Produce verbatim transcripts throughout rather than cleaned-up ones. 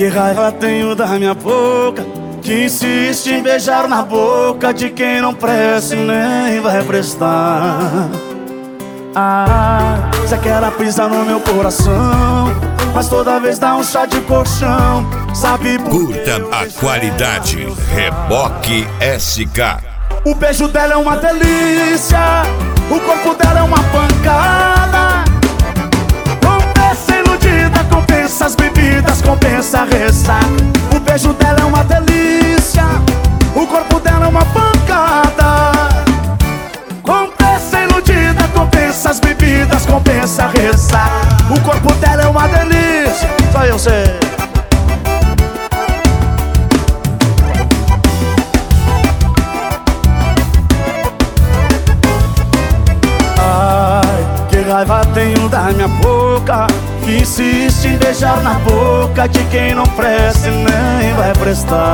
que raiva tenho da minha boca, que insiste em beijar na boca de quem não presta e nem vai prestar. Ah, você quer ela pisar no meu coração, mas toda vez dá um chá de colchão. Sabe por Curta a qualidade Reboque S K. O beijo dela é uma delícia, o corpo dela é uma pancada. Compensa iludida, compensa as bebidas, compensa a ressaca. O beijo dela é uma delícia, o corpo dela é uma pancada. Compensa iludida, compensa as bebidas, compensa a ressaca. O corpo dela é uma delícia, só eu sei. Raiva tenho da minha boca, que insiste em beijar na boca de quem não presta e nem vai prestar.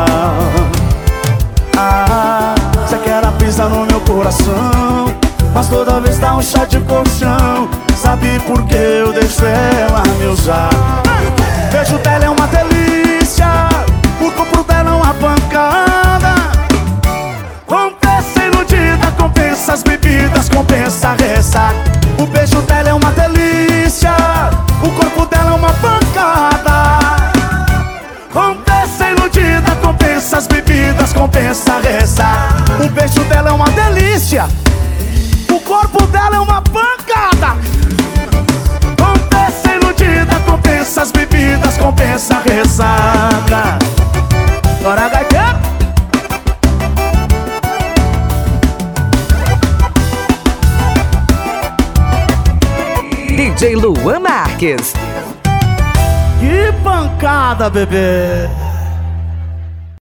Ah, você quer ela pisar no meu coração, mas toda vez dá um chá de colchão. Sabe por que eu deixo ela me usar? O beijo dela é uma delícia, o corpo dela é uma pancada. Compensa iludida, compensa as bebidas, compensa a ressaca. O beijo dela é uma delícia, o corpo dela é uma pancada. Compensa iludida, compensa as bebidas, compensa a ressaca. O beijo dela é uma delícia, o corpo dela é uma pancada. Compensa iludida, compensa as bebidas, compensa a ressaca. Bora, gaiteiro! D J Luan Marques. Que pancada, bebê!